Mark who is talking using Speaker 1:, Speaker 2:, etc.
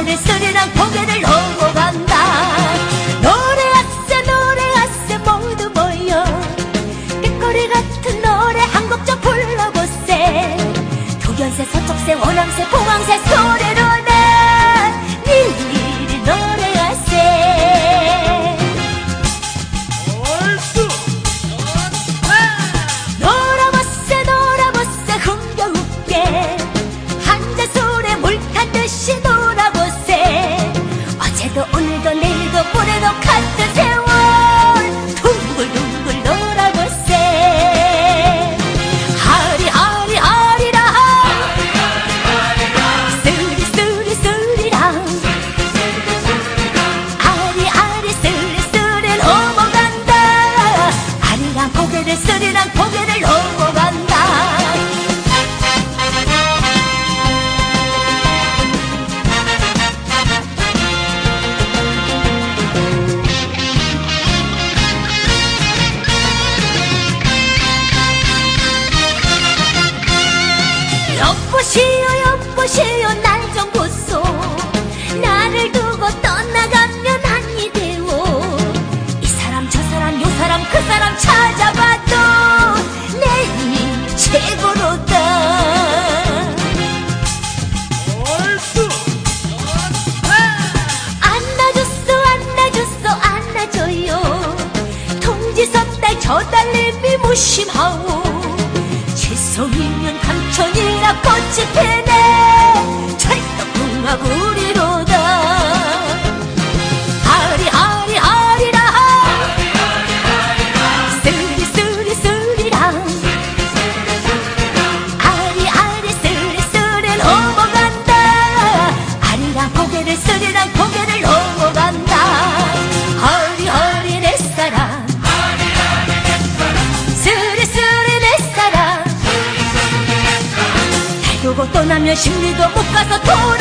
Speaker 1: 고개를 스리랑 고개를 넘어간다. 노래하세 모두 모여 꾀꼬리 같은 노래 한 곡 좀 불러보세. 도견새 서쪽새 원앙새 봉황새 소리로 난 일일이 노래하세. 놀아보세 흥겨웃게 한자술에 물탄 듯이 놀아보세. 어제도 오늘도 내일도 모레도 같은 세월 둥글둥글 놀아보세. 하리하리하리라 스리스리스리랑 아리아리 스리스리 넘어간다. 아리랑 고개를 스리랑 고개를 넘어간다. 여보시오 날 좀 보소. 나를 두고 떠나가면 아니 되오. 이 사람 저 사람 요 사람 그 사람 찾아봐도 내 힘이 최고로다. 안아줘요. 통지선달 저 달님이 무심하오. 채송이면 감천이라 꽃이 피네 찰떡궁합우리로다. 하리하리하리라 스리스리스리랑 아리아리 스리스리 넘어간다. 아리랑 고개를 스리랑 고개를 넘어간다. 허리허리 내 사랑 스리스리 내 사랑. 두고 떠나면 심리도 못 가서 돌아